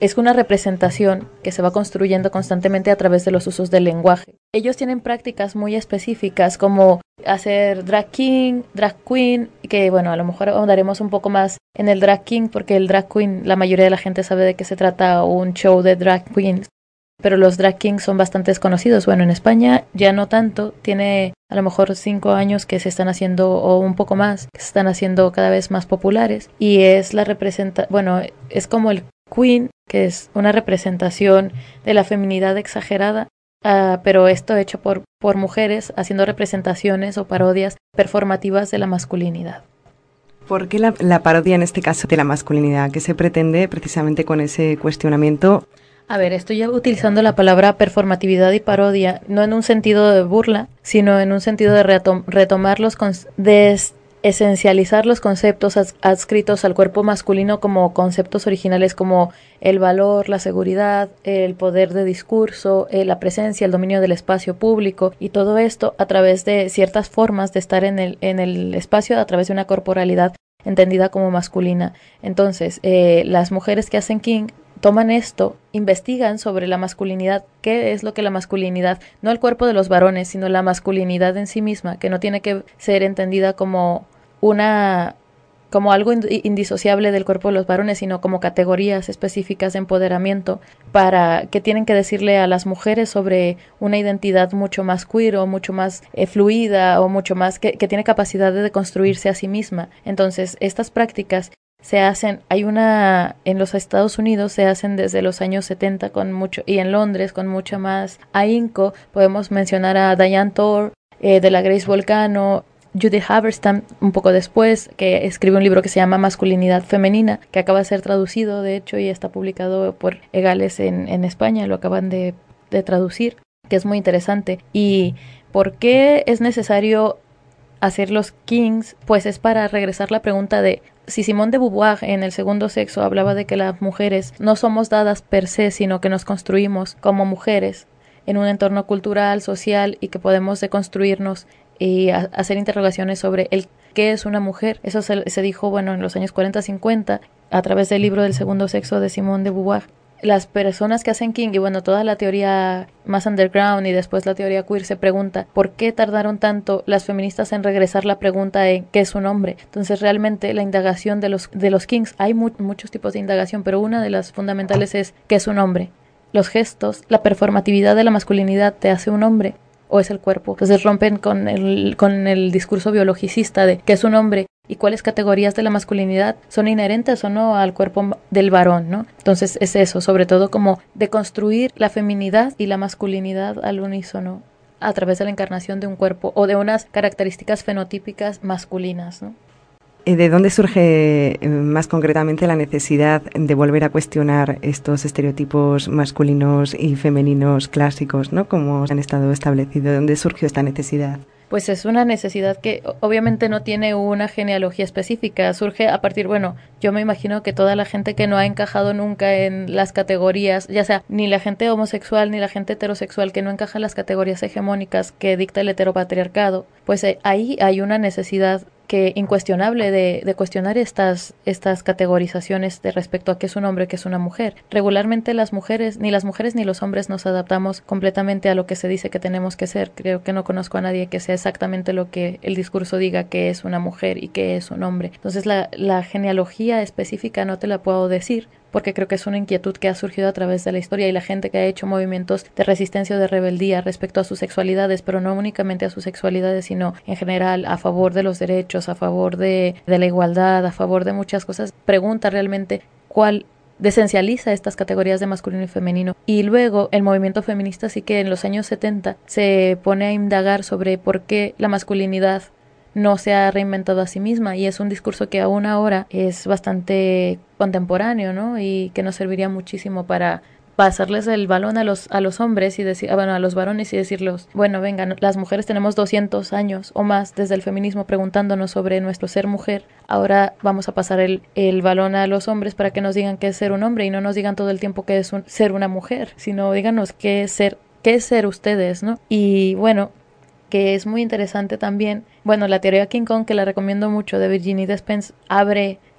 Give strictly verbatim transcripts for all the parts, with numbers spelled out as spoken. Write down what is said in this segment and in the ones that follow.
es una representación que se va construyendo constantemente a través de los usos del lenguaje. Ellos tienen prácticas muy específicas como hacer drag king, drag queen, que bueno, a lo mejor ahondaremos un poco más en el drag king porque el drag queen, la mayoría de la gente sabe de qué se trata, un show de drag queens, pero los drag kings son bastante desconocidos. Bueno, en España ya no tanto, tiene a lo mejor cinco años que se están haciendo, o un poco más, que se están haciendo cada vez más populares, y es la representa, bueno, es como el queen, que es una representación de la feminidad exagerada, uh, pero esto hecho por, por mujeres, haciendo representaciones o parodias performativas de la masculinidad. ¿Por qué la, la parodia en este caso de la masculinidad? ¿Qué se pretende precisamente con ese cuestionamiento? A ver, estoy utilizando la palabra performatividad y parodia, no en un sentido de burla, sino en un sentido de retom- retomar los con- de esencializar los conceptos ads- adscritos al cuerpo masculino como conceptos originales como el valor, la seguridad, el poder de discurso, eh, la presencia, el dominio del espacio público, y todo esto a través de ciertas formas de estar en el, en el espacio, a través de una corporalidad entendida como masculina. Entonces, eh, las mujeres que hacen King toman esto, investigan sobre la masculinidad, qué es lo que la masculinidad, no el cuerpo de los varones, sino la masculinidad en sí misma, que no tiene que ser entendida como una, como algo indisociable del cuerpo de los varones, sino como categorías específicas de empoderamiento, para que tienen que decirle a las mujeres sobre una identidad mucho más queer o mucho más eh, fluida o mucho más que, que tiene capacidad de construirse a sí misma. Entonces, estas prácticas se hacen, hay una, en los Estados Unidos se hacen desde los años setenta con mucho, y en Londres con mucha más ahínco. Podemos mencionar a Diane Thor, eh, de la Grace Volcano, Judith Haberstam un poco después, que escribe un libro que se llama Masculinidad Femenina, que acaba de ser traducido de hecho y está publicado por Egales en, en España, lo acaban de, de traducir, que es muy interesante. ¿Y por qué es necesario hacer los kings? Pues es para regresar la pregunta de si Simone de Beauvoir en El segundo sexo hablaba de que las mujeres no somos dadas per se, sino que nos construimos como mujeres en un entorno cultural, social, y que podemos deconstruirnos y a, hacer interrogaciones sobre el qué es una mujer. Eso se, se dijo, bueno, en los años cuarenta cincuenta a través del libro del segundo sexo de Simone de Beauvoir. Las personas que hacen King y bueno, toda la teoría más underground y después la teoría queer se pregunta ¿por qué tardaron tanto las feministas en regresar la pregunta de qué es un hombre? Entonces realmente la indagación de los, de los Kings, hay mu- muchos tipos de indagación, pero una de las fundamentales es ¿qué es un hombre? Los gestos, la performatividad de la masculinidad te hace un hombre o es el cuerpo. Entonces rompen con el, con el discurso biologicista de qué es un hombre y cuáles categorías de la masculinidad son inherentes o no al cuerpo del varón, ¿no? Entonces es eso, sobre todo como deconstruir la feminidad y la masculinidad al unísono a través de la encarnación de un cuerpo o de unas características fenotípicas masculinas, ¿no? ¿De dónde surge más concretamente la necesidad de volver a cuestionar estos estereotipos masculinos y femeninos clásicos, ¿no? Como han estado establecidos? ¿De dónde surgió esta necesidad? Pues es una necesidad que obviamente no tiene una genealogía específica, surge a partir, bueno, yo me imagino que toda la gente que no ha encajado nunca en las categorías, ya sea ni la gente homosexual ni la gente heterosexual que no encaja en las categorías hegemónicas que dicta el heteropatriarcado, pues eh, ahí hay una necesidad que incuestionable de, de cuestionar estas, estas categorizaciones de respecto a qué es un hombre, qué es una mujer. Regularmente las mujeres, ni las mujeres ni los hombres nos adaptamos completamente a lo que se dice que tenemos que ser. Creo que no conozco a nadie que sea exactamente lo que el discurso diga que es una mujer y que es un hombre. Entonces la, la genealogía específica no te la puedo decir, porque creo que es una inquietud que ha surgido a través de la historia y la gente que ha hecho movimientos de resistencia o de rebeldía respecto a sus sexualidades, pero no únicamente a sus sexualidades, sino en general a favor de los derechos, a favor de, de la igualdad, a favor de muchas cosas. Pregunta realmente cuál desencializa estas categorías de masculino y femenino. Y luego el movimiento feminista sí que en los años setenta se pone a indagar sobre por qué la masculinidad no se ha reinventado a sí misma, y es un discurso que aún ahora es bastante contemporáneo, ¿no? Y que nos serviría muchísimo para pasarles el balón a los a los hombres y decir, bueno, a los varones y decirles, bueno, vengan, las mujeres tenemos doscientos años o más desde el feminismo preguntándonos sobre nuestro ser mujer. Ahora vamos a pasar el, el balón a los hombres para que nos digan qué es ser un hombre y no nos digan todo el tiempo qué es un, ser una mujer, sino díganos qué es ser, qué es ser ustedes, ¿no? Y bueno, que es muy interesante también. Bueno, la teoría King Kong, que la recomiendo mucho, de Virginie Despentes, abre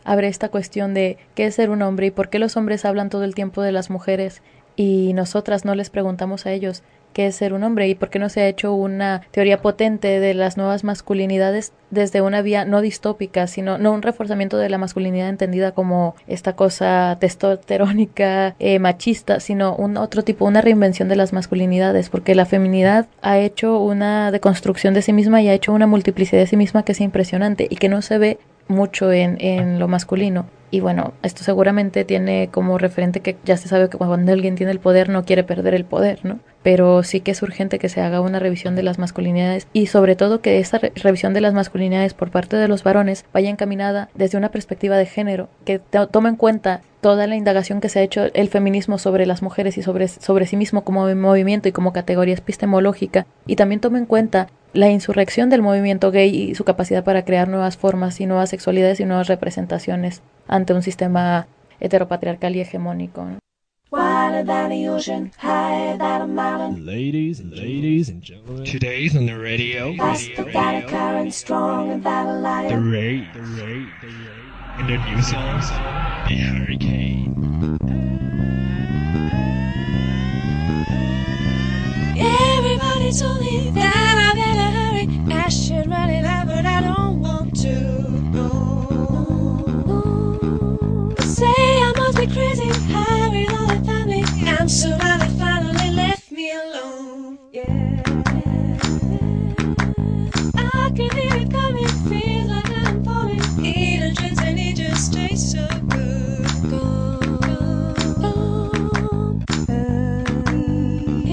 abre esta cuestión de qué es ser un hombre y por qué los hombres hablan todo el tiempo de las mujeres y nosotras no les preguntamos a ellos qué es ser un hombre y por qué no se ha hecho una teoría potente de las nuevas masculinidades desde una vía no distópica, sino no un reforzamiento de la masculinidad entendida como esta cosa testosterónica, eh, machista, sino un otro tipo, una reinvención de las masculinidades, porque la feminidad ha hecho una deconstrucción de sí misma y ha hecho una multiplicidad de sí misma que es impresionante y que no se ve mucho en, en lo masculino. Y bueno, esto seguramente tiene como referente que ya se sabe que cuando alguien tiene el poder no quiere perder el poder, ¿no? Pero sí que es urgente que se haga una revisión de las masculinidades y sobre todo que esta re revisión de las masculinidades por parte de los varones vaya encaminada desde una perspectiva de género, que tome en cuenta toda la indagación que se ha hecho el feminismo sobre las mujeres y sobre, sobre sí mismo como movimiento y como categoría epistemológica, y también tome en cuenta la insurrección del movimiento gay y su capacidad para crear nuevas formas y nuevas sexualidades y nuevas representaciones ante un sistema heteropatriarcal y hegemónico, ¿no? Wider than the ocean, higher than a mountain. Ladies and ladies and gentlemen, today's on the radio. Faster than a current, stronger than a lion. The rain, the rain, the rain. And the new songs, the hurricane. Everybody told me that I better hurry. I should run it out, but I don't want to. No. Say I must be crazy, hurry all the family. I'm so glad they finally left me alone. Yeah. I can hear it coming, feels like I'm falling. Eating drinks and it just tastes so good. Gone, gone, gone.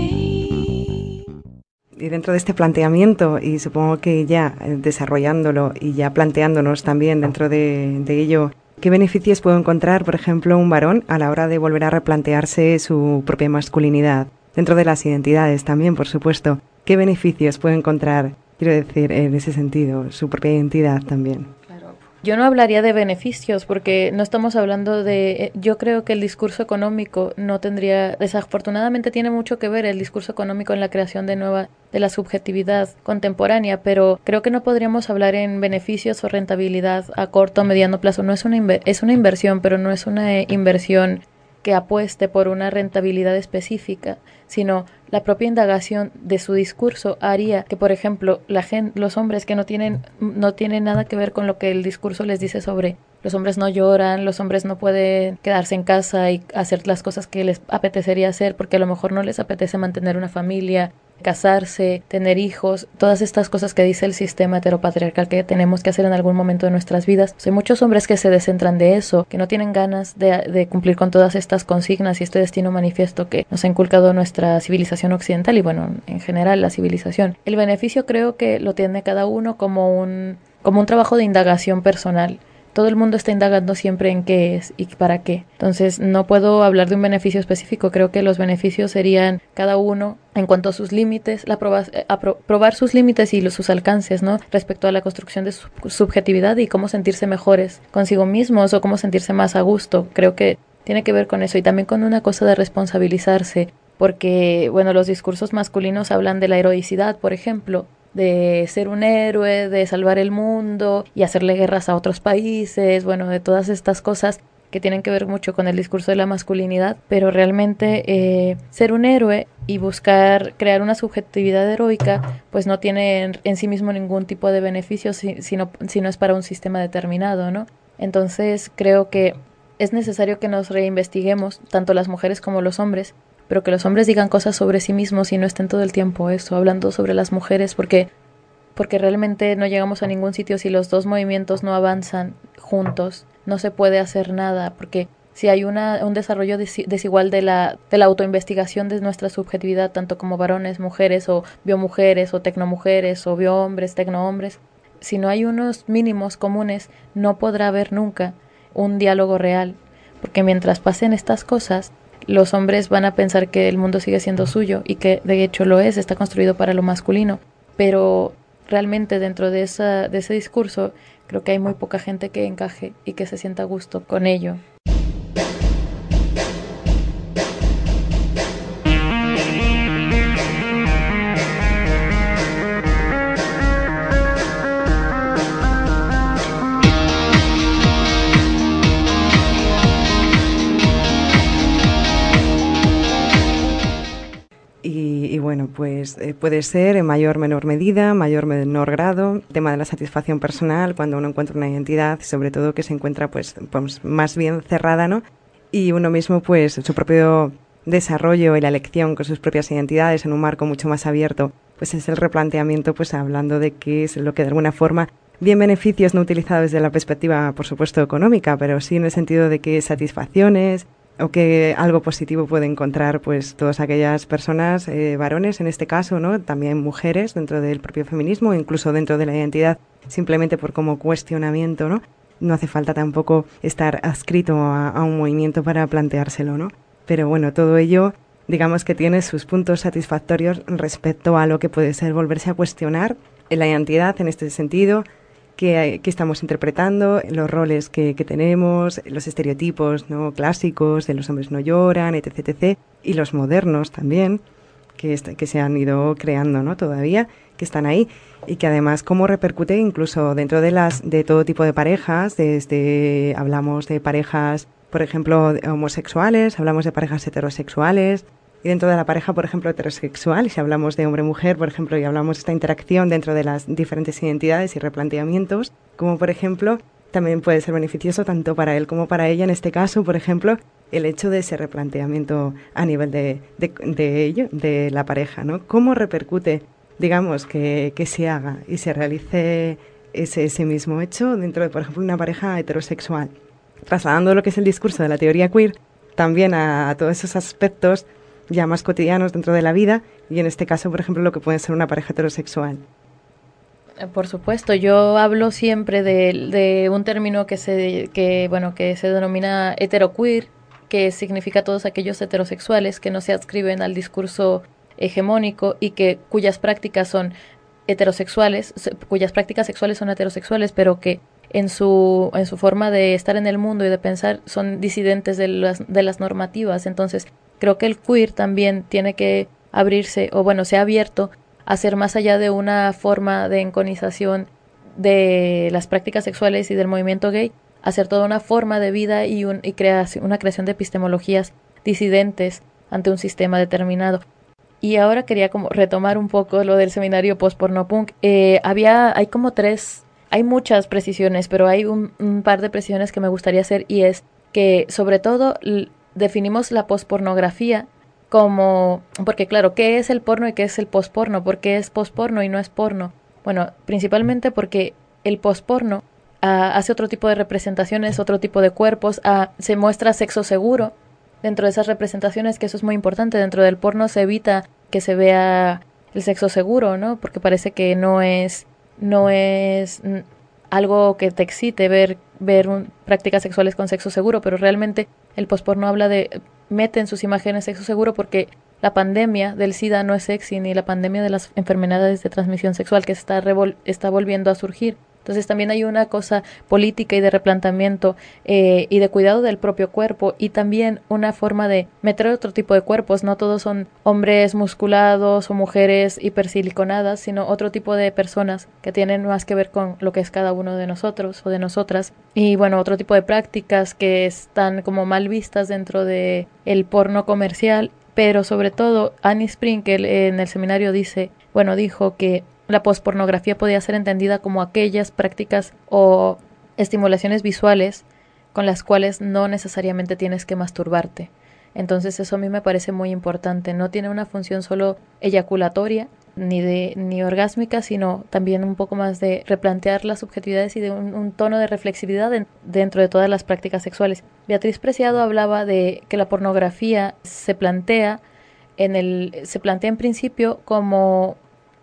Hey. Y dentro de este planteamiento, y supongo que ya desarrollándolo y ya planteándonos también dentro de, de ello, ¿qué beneficios puede encontrar, por ejemplo, un varón a la hora de volver a replantearse su propia masculinidad? Dentro de las identidades también, por supuesto. ¿Qué beneficios puede encontrar, quiero decir, en ese sentido, su propia identidad también? Yo no hablaría de beneficios porque no estamos hablando de... Yo creo que el discurso económico no tendría... Desafortunadamente tiene mucho que ver el discurso económico en la creación de nueva de la subjetividad contemporánea, pero creo que no podríamos hablar en beneficios o rentabilidad a corto o mediano plazo. No es una inver- es una inversión, pero no es una eh, inversión que apueste por una rentabilidad específica, sino la propia indagación de su discurso haría que, por ejemplo, la gente, los hombres que no tienen, no tienen nada que ver con lo que el discurso les dice sobre los hombres no lloran, los hombres no pueden quedarse en casa y hacer las cosas que les apetecería hacer porque a lo mejor no les apetece mantener una familia, casarse, tener hijos, todas estas cosas que dice el sistema heteropatriarcal que tenemos que hacer en algún momento de nuestras vidas. Pues hay muchos hombres que se descentran de eso, que no tienen ganas de, de cumplir con todas estas consignas y este destino manifiesto que nos ha inculcado nuestra civilización occidental y bueno, en general la civilización. El beneficio creo que lo tiene cada uno como un, como un trabajo de indagación personal. Todo el mundo está indagando siempre en qué es y para qué. Entonces no puedo hablar de un beneficio específico. Creo que los beneficios serían cada uno en cuanto a sus límites, la proba, a pro, probar sus límites y los, sus alcances, ¿no? Respecto a la construcción de su subjetividad y cómo sentirse mejores consigo mismos o cómo sentirse más a gusto. Creo que tiene que ver con eso y también con una cosa de responsabilizarse. Porque, bueno, los discursos masculinos hablan de la heroicidad, por ejemplo, de ser un héroe, de salvar el mundo y hacerle guerras a otros países, bueno, de todas estas cosas que tienen que ver mucho con el discurso de la masculinidad, pero realmente eh, ser un héroe y buscar crear una subjetividad heroica, pues no tiene en, en sí mismo ningún tipo de beneficio si, si, no, si no es para un sistema determinado, ¿no? Entonces creo que es necesario que nos reinvestiguemos, tanto las mujeres como los hombres, pero que los hombres digan cosas sobre sí mismos y no estén todo el tiempo eso, hablando sobre las mujeres, porque, porque realmente no llegamos a ningún sitio si los dos movimientos no avanzan juntos, no se puede hacer nada, porque si hay una, un desarrollo des, desigual de la, de la autoinvestigación de nuestra subjetividad, tanto como varones, mujeres, o biomujeres, o tecnomujeres, o biohombres, tecnohombres, si no hay unos mínimos comunes, no podrá haber nunca un diálogo real, porque mientras pasen estas cosas, los hombres van a pensar que el mundo sigue siendo suyo y que de hecho lo es, está construido para lo masculino, pero realmente dentro de, esa, de ese discurso creo que hay muy poca gente que encaje y que se sienta a gusto con ello. bueno, pues eh, puede ser en mayor o menor medida, mayor o menor grado, el tema de la satisfacción personal cuando uno encuentra una identidad, sobre todo que se encuentra pues, pues más bien cerrada, ¿no? Y uno mismo pues su propio desarrollo y la elección con sus propias identidades en un marco mucho más abierto, pues es el replanteamiento, pues hablando de qué es lo que de alguna forma, bien beneficios no utilizados desde la perspectiva, por supuesto, económica, pero sí en el sentido de qué satisfacciones o que algo positivo puede encontrar pues todas aquellas personas, eh, varones en este caso, ¿no? También mujeres dentro del propio feminismo, incluso dentro de la identidad, simplemente por como cuestionamiento, ¿no? No hace falta tampoco estar adscrito a, a un movimiento para planteárselo, ¿no? Pero bueno, todo ello, digamos que tiene sus puntos satisfactorios respecto a lo que puede ser volverse a cuestionar en la identidad en este sentido, que, que estamos interpretando, los roles que, que tenemos, los estereotipos, ¿no? Clásicos de los hombres no lloran, etc, etcétera, y los modernos también, que, est- que se han ido creando, ¿no? Todavía, que están ahí, y que además cómo repercute incluso dentro de las de todo tipo de parejas, desde hablamos de parejas, por ejemplo, homosexuales, hablamos de parejas heterosexuales, y dentro de la pareja, por ejemplo, heterosexual, y si hablamos de hombre-mujer, por ejemplo, y hablamos de esta interacción dentro de las diferentes identidades y replanteamientos, como por ejemplo, también puede ser beneficioso tanto para él como para ella, en este caso, por ejemplo, el hecho de ese replanteamiento a nivel de, de, de ello, de la pareja, ¿no? ¿Cómo repercute, digamos, que, que se haga y se realice ese, ese mismo hecho dentro de, por ejemplo, una pareja heterosexual? Trasladando lo que es el discurso de la teoría queer también a, a todos esos aspectos ya más cotidianos dentro de la vida, y en este caso, por ejemplo, lo que puede ser una pareja heterosexual. Por supuesto, yo hablo siempre de, de un término que se, que, bueno, que se denomina heteroqueer, que significa todos aquellos heterosexuales que no se adscriben al discurso hegemónico y que cuyas prácticas son heterosexuales, cuyas prácticas sexuales son heterosexuales, pero que en su, en su forma de estar en el mundo y de pensar son disidentes de las, de las normativas. Entonces, creo que el queer también tiene que abrirse, o bueno, se ha abierto a ser más allá de una forma de enconización de las prácticas sexuales y del movimiento gay, a ser toda una forma de vida y, un, y creación, una creación de epistemologías disidentes ante un sistema determinado. Y ahora quería como retomar un poco lo del seminario post-pornopunk. Eh, había, hay como tres, hay muchas precisiones, pero hay un, un par de precisiones que me gustaría hacer, y es que sobre todo l- definimos la pospornografía como, porque claro, ¿qué es el porno y qué es el posporno? ¿Por qué es posporno y no es porno? Bueno, principalmente porque el posporno ah, hace otro tipo de representaciones, otro tipo de cuerpos, ah, se muestra sexo seguro dentro de esas representaciones, que eso es muy importante. Dentro del porno se evita que se vea el sexo seguro, ¿no? Porque parece que no es, no es mm, algo que te excite ver, ver un, prácticas sexuales con sexo seguro, pero realmente el posporno habla de, mete en sus imágenes sexo seguro, porque la pandemia del SIDA no es sexy, ni la pandemia de las enfermedades de transmisión sexual que está, revol, está volviendo a surgir. Entonces también hay una cosa política y de replanteamiento eh, y de cuidado del propio cuerpo, y también una forma de meter otro tipo de cuerpos. No todos son hombres musculados o mujeres hipersiliconadas, sino otro tipo de personas que tienen más que ver con lo que es cada uno de nosotros o de nosotras. Y bueno, otro tipo de prácticas que están como mal vistas dentro de el porno comercial, pero sobre todo Annie Sprinkle en el seminario dice, bueno, dijo que la pospornografía podía ser entendida como aquellas prácticas o estimulaciones visuales con las cuales no necesariamente tienes que masturbarte. Entonces eso a mí me parece muy importante. No tiene una función solo eyaculatoria ni de ni orgásmica, sino también un poco más de replantear las subjetividades y de un, un tono de reflexividad en, dentro de todas las prácticas sexuales. Beatriz Preciado hablaba de que la pornografía se plantea en el se plantea en principio como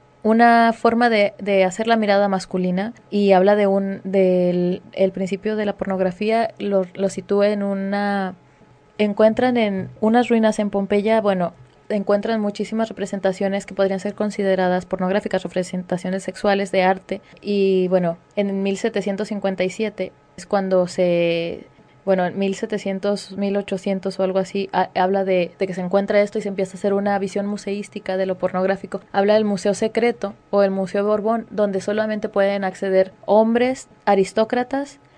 una forma de, de hacer la mirada masculina, y habla de un del el principio de la pornografía, lo, lo sitúa en una encuentran en unas ruinas en Pompeya, bueno, encuentran muchísimas representaciones que podrían ser consideradas pornográficas, representaciones sexuales de arte, y bueno, en mil setecientos cincuenta y siete es cuando se bueno, en mil setecientos, mil ochocientos o algo así, a, habla de, de que se encuentra esto y se empieza a hacer una visión museística de lo pornográfico. Habla del Museo Secreto o el Museo Borbón, donde solamente pueden acceder hombres aristócratas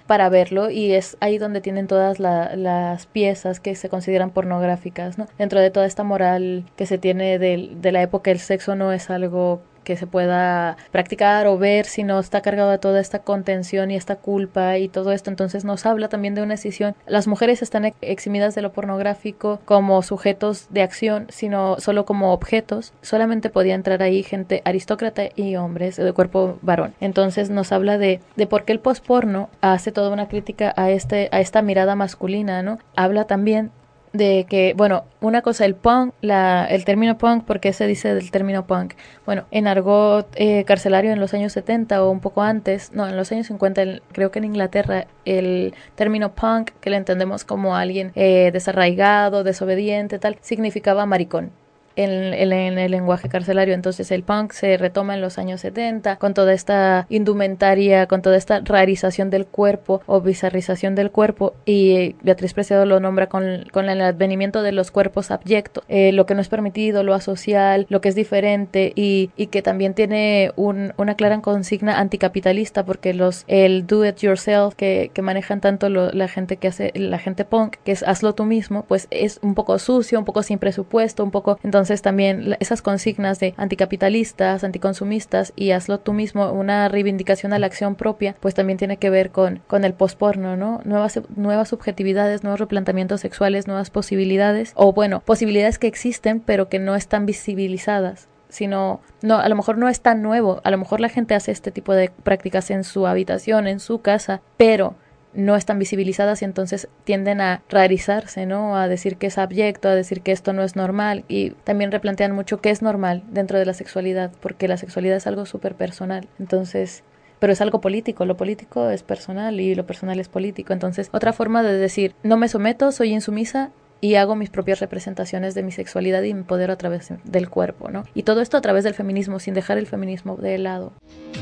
para verlo, y es ahí donde tienen todas la, las piezas que se consideran pornográficas, ¿no? Dentro de toda esta moral que se tiene de, de la época, el sexo no es algo que se pueda practicar o ver, sino está cargado de toda esta contención y esta culpa y todo esto. Entonces nos habla también de una decisión. Las mujeres están eximidas de lo pornográfico como sujetos de acción, sino solo como objetos. Solamente podía entrar ahí gente aristócrata y hombres de cuerpo varón. Entonces nos habla de, de por qué el postporno hace toda una crítica a, este, a esta mirada masculina, ¿no? Habla también de que, bueno, una cosa, el punk, la, el término punk, ¿por qué se dice del término punk? Bueno, en argot eh, carcelario en los años setenta o un poco antes, no, en los años cincuenta, el, creo que en Inglaterra, el término punk, que le entendemos como alguien eh, desarraigado, desobediente, tal, significaba maricón. En, en, en el lenguaje carcelario. Entonces el punk se retoma en los años setenta con toda esta indumentaria, con toda esta rarización del cuerpo o bizarrización del cuerpo, y Beatriz Preciado lo nombra con, con el advenimiento de los cuerpos abyectos, eh, lo que no es permitido, lo asocial, lo que es diferente, y, y que también tiene un, una clara consigna anticapitalista, porque los el do it yourself que, que manejan tanto lo, la gente que hace, la gente punk, que es hazlo tú mismo, pues es un poco sucio, un poco sin presupuesto, un poco, entonces Entonces también esas consignas de anticapitalistas, anticonsumistas y hazlo tú mismo, una reivindicación a la acción propia, pues también tiene que ver con, con el postporno, ¿no? Nuevas, nuevas subjetividades, nuevos replanteamientos sexuales, nuevas posibilidades, o bueno, posibilidades que existen pero que no están visibilizadas. Sino, no, a lo mejor no es tan nuevo, a lo mejor la gente hace este tipo de prácticas en su habitación, en su casa, pero no están visibilizadas y entonces tienden a rarizarse, ¿no? A decir que es abyecto, a decir que esto no es normal, y también replantean mucho qué es normal dentro de la sexualidad, porque la sexualidad es algo súper personal, entonces, pero es algo político, lo político es personal y lo personal es político. Entonces otra forma de decir, no me someto, soy insumisa y hago mis propias representaciones de mi sexualidad y mi poder a través del cuerpo, ¿no? Y todo esto a través del feminismo, sin dejar el feminismo de lado.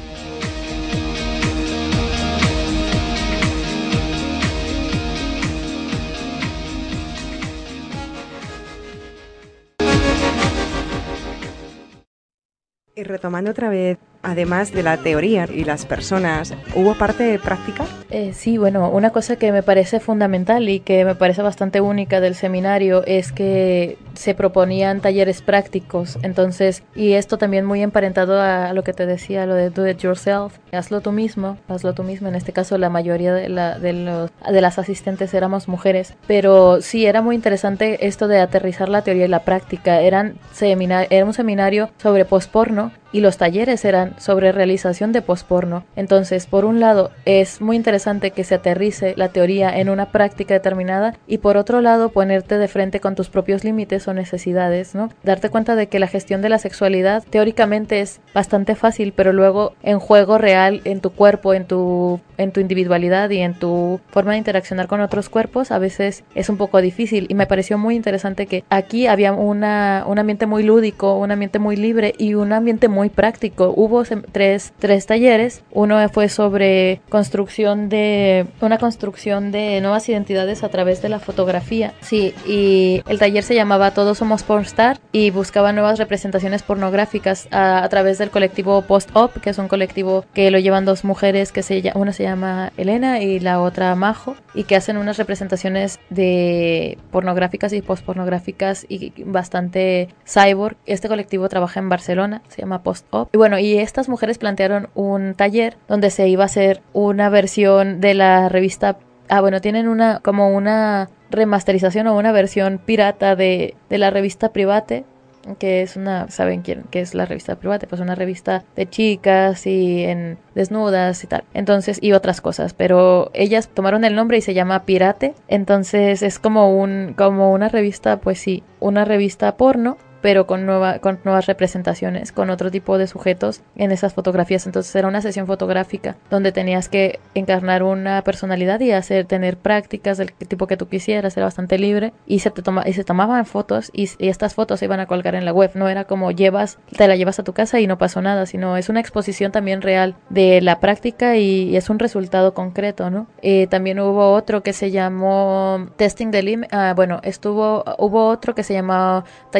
Y retomando otra vez, además de la teoría y las personas, ¿hubo parte práctica? Eh, sí, bueno, una cosa que me parece fundamental y que me parece bastante única del seminario es que se proponían talleres prácticos, entonces, y esto también muy emparentado a lo que te decía, lo de do it yourself, hazlo tú mismo, hazlo tú mismo, en este caso la mayoría de, la, de, los, de las asistentes éramos mujeres, pero sí, era muy interesante esto de aterrizar la teoría y la práctica. Eran seminar, era un seminario sobre postporno, y los talleres eran sobre realización de postporno. Entonces, por un lado, es muy interesante que se aterrice la teoría en una práctica determinada, y por otro lado, ponerte de frente con tus propios límites o necesidades, ¿no? Darte cuenta de que la gestión de la sexualidad teóricamente es bastante fácil, pero luego en juego real, en tu cuerpo, en tu, en tu individualidad y en tu forma de interaccionar con otros cuerpos, a veces es un poco difícil. Y me pareció muy interesante que aquí había una, un ambiente muy lúdico, un ambiente muy libre y un ambiente muy muy práctico. Hubo tres, tres talleres. Uno fue sobre construcción de una construcción de nuevas identidades a través de la fotografía. Sí, y el taller se llamaba Todos Somos Pornstar y buscaba nuevas representaciones pornográficas a, a través del colectivo Post-Op, que es un colectivo que lo llevan dos mujeres, que se, una se llama Elena y la otra Majo, y que hacen unas representaciones de pornográficas y postpornográficas y bastante cyborg. Este colectivo trabaja en Barcelona, se llama Post-Op. Y bueno, y estas mujeres plantearon un taller donde se iba a hacer una versión de la revista. Ah, bueno, tienen una como una remasterización o una versión pirata de, de la revista Private, que es una, ¿saben quién? ¿Qué es la revista Private? Pues una revista de chicas y en desnudas y tal. Entonces, y otras cosas, pero ellas tomaron el nombre y se llama Pirate. Entonces es como un como una revista, pues sí, una revista porno, pero con, nueva, con nuevas representaciones, con otro tipo de sujetos en esas fotografías. Entonces era una sesión fotográfica donde tenías que encarnar una personalidad y hacer tener prácticas del tipo que tú quisieras, era bastante libre, y se, te toma, y se tomaban fotos y, y estas fotos se iban a colgar en la web. No era como llevas, te la llevas a tu casa y no pasó nada, sino es una exposición también real de la práctica y, y es un resultado concreto, ¿no? Eh, también hubo otro que se llamó Testing the Limit. Ah, bueno, estuvo, hubo otro que se llamó Taller Porno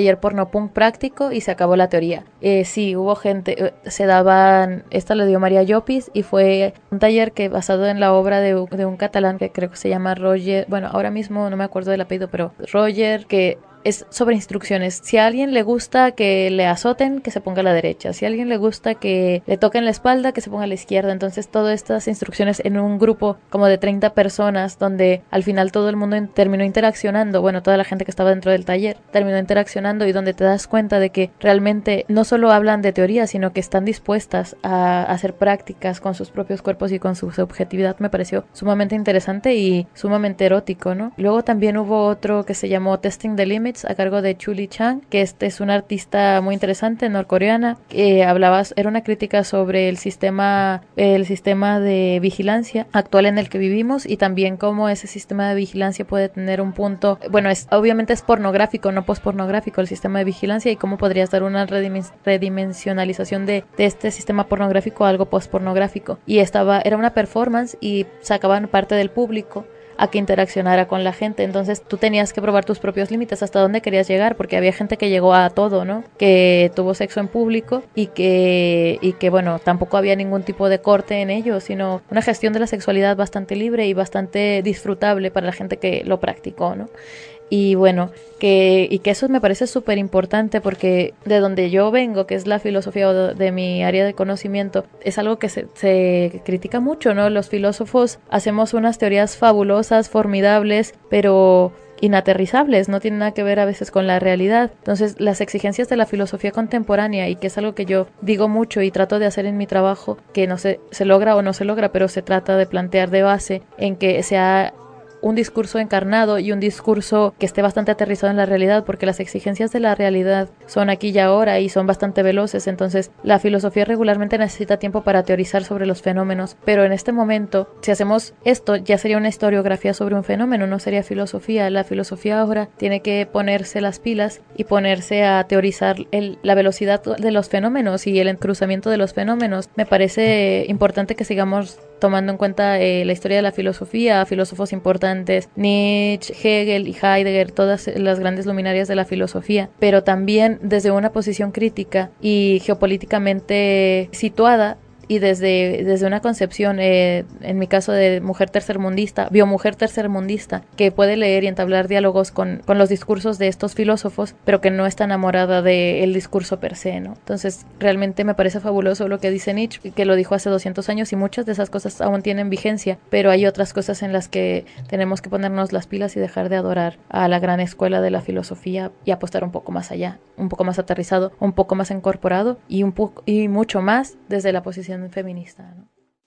llama punk práctico y se acabó la teoría. Eh, sí, hubo gente, eh, se daban, esta lo dio María Llopis y fue un taller que basado en la obra de, de un catalán que creo que se llama Roger, bueno, ahora mismo no me acuerdo del apellido, pero Roger, que es sobre instrucciones. Si a alguien le gusta que le azoten, que se ponga a la derecha. Si a alguien le gusta que le toquen la espalda, que se ponga a la izquierda. Entonces, todas estas instrucciones en un grupo como de treinta personas, donde al final todo el mundo in- terminó interaccionando, bueno, toda la gente que estaba dentro del taller terminó interaccionando, y donde te das cuenta de que realmente no solo hablan de teoría, sino que están dispuestas a hacer prácticas con sus propios cuerpos y con su subjetividad. Me pareció sumamente interesante y sumamente erótico, ¿no? Luego también hubo otro que se llamó Testing the Limits, a cargo de Chuli Chang, que este es una artista muy interesante norcoreana, que hablaba, era una crítica sobre el sistema el sistema de vigilancia actual en el que vivimos, y también cómo ese sistema de vigilancia puede tener un punto, bueno, es obviamente es pornográfico, no pospornográfico el sistema de vigilancia, y cómo podrías dar una redimen- redimensionalización de, de este sistema pornográfico a algo pospornográfico. Y estaba era una performance y sacaban parte del público a que interaccionara con la gente. Entonces tú tenías que probar tus propios límites, hasta dónde querías llegar, porque había gente que llegó a todo, ¿no? Que tuvo sexo en público y que, y que bueno, tampoco había ningún tipo de corte en ello, sino una gestión de la sexualidad bastante libre y bastante disfrutable para la gente que lo practicó, ¿no? Y bueno, que, y que eso me parece súper importante, porque de donde yo vengo, que es la filosofía, o de, de mi área de conocimiento, es algo que se, se critica mucho, ¿no? Los filósofos hacemos unas teorías fabulosas, formidables, pero inaterrizables, no tienen nada que ver a veces con la realidad. Entonces, las exigencias de la filosofía contemporánea, y que es algo que yo digo mucho y trato de hacer en mi trabajo, que no se, se logra o no se logra, pero se trata de plantear de base en que sea un discurso encarnado y un discurso que esté bastante aterrizado en la realidad, porque las exigencias de la realidad son aquí y ahora y son bastante veloces. Entonces la filosofía regularmente necesita tiempo para teorizar sobre los fenómenos, pero en este momento, si hacemos esto, ya sería una historiografía sobre un fenómeno, no sería filosofía. La filosofía ahora tiene que ponerse las pilas y ponerse a teorizar el, la velocidad de los fenómenos y el cruzamiento de los fenómenos. Me parece importante que sigamos tomando en cuenta eh, la historia de la filosofía, filósofos importantes, Nietzsche, Hegel y Heidegger, todas las grandes luminarias de la filosofía, pero también desde una posición crítica y geopolíticamente situada, y desde, desde una concepción, eh, en mi caso de mujer tercermundista, biomujer tercermundista, que puede leer y entablar diálogos con, con los discursos de estos filósofos, pero que no está enamorada del discurso per se, ¿no? Entonces, realmente me parece fabuloso lo que dice Nietzsche, que lo dijo hace doscientos años, y muchas de esas cosas aún tienen vigencia, pero hay otras cosas en las que tenemos que ponernos las pilas y dejar de adorar a la gran escuela de la filosofía y apostar un poco más allá, un poco más aterrizado, un poco más incorporado y, un poco, y mucho más desde la posición feminista, ¿no?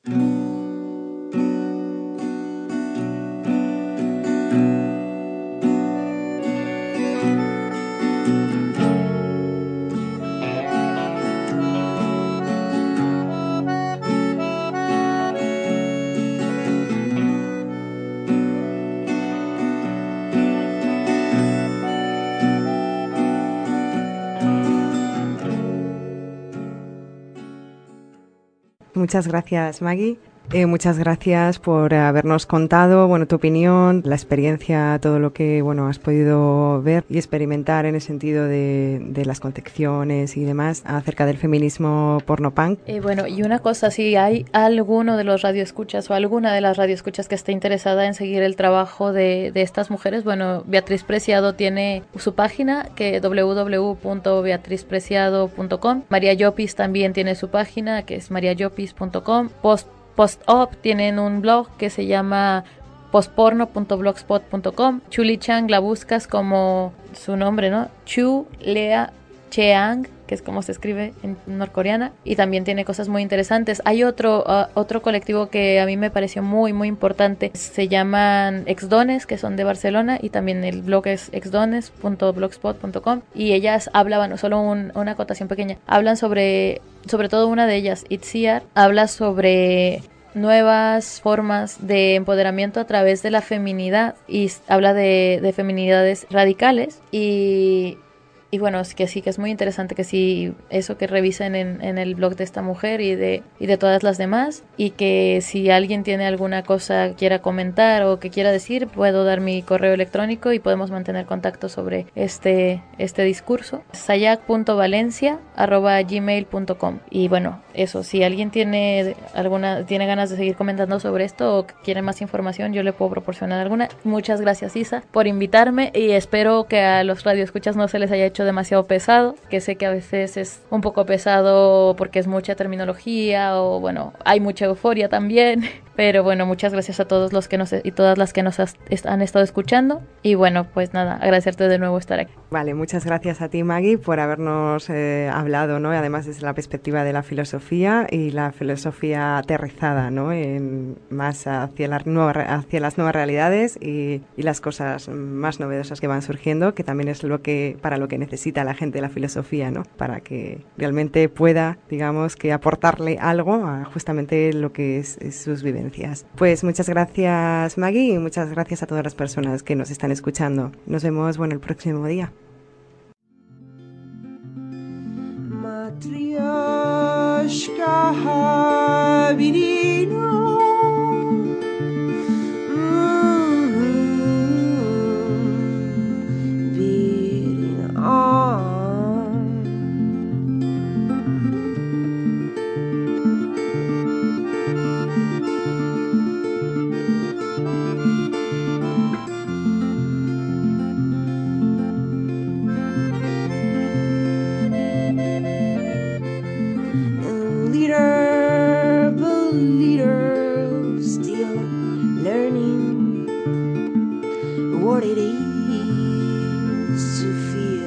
Muchas gracias, Maggie. Eh, muchas gracias por habernos contado, bueno, tu opinión, la experiencia, todo lo que, bueno, has podido ver y experimentar en el sentido de, de las concepciones y demás acerca del feminismo pornopunk. Eh, bueno, y una cosa, si hay alguno de los radioescuchas o alguna de las radioescuchas que esté interesada en seguir el trabajo de, de estas mujeres, bueno, Beatriz Preciado tiene su página, que es doble u doble u doble u punto beatriz preciado punto com. María Llopis también tiene su página, que es maria llopis punto com. Post Post-Op tienen un blog que se llama postporno punto blogspot punto com. Chuli Chang la buscas como su nombre, ¿no? Chu Lea Cheang, que es como se escribe en norcoreana, y también tiene cosas muy interesantes. Hay otro uh, otro colectivo que a mí me pareció muy muy importante, se llaman Exdones, que son de Barcelona, y también el blog es exdones punto blogspot punto com, y ellas hablaban, solo un, una acotación pequeña, hablan sobre, sobre todo una de ellas, Itziar, habla sobre nuevas formas de empoderamiento a través de la feminidad, y habla de, de feminidades radicales, y y bueno, que sí, que es muy interesante que sí, eso que revisen en, en el blog de esta mujer y de, y de todas las demás, y que si alguien tiene alguna cosa que quiera comentar o que quiera decir, puedo dar mi correo electrónico y podemos mantener contacto sobre este, este discurso, sayac punto valencia arroba gmail punto com. Y bueno, eso, si alguien tiene alguna, tiene ganas de seguir comentando sobre esto o quiere más información, yo le puedo proporcionar alguna. Muchas gracias, Isa, por invitarme, y espero que a los radioescuchas no se les haya hecho demasiado pesado, que sé que a veces es un poco pesado porque es mucha terminología o bueno, hay mucha euforia también, pero bueno, muchas gracias a todos los que nos y todas las que nos has, han estado escuchando, y bueno, pues nada, agradecerte de nuevo estar aquí. Vale, muchas gracias a ti, Maggie, por habernos eh, hablado, ¿no? Además desde la perspectiva de la filosofía y la filosofía aterrizada, ¿no? En, más hacia, la nueva, hacia las nuevas realidades y, y las cosas más novedosas que van surgiendo, que también es lo que para lo que necesita la gente de la filosofía, ¿no? Para que realmente pueda, digamos, que aportarle algo a justamente lo que es, es sus vivencias. Pues muchas gracias, Maggie, y muchas gracias a todas las personas que nos están escuchando. Nos vemos, bueno, el próximo día. Matryoshka Virino. What it is to feel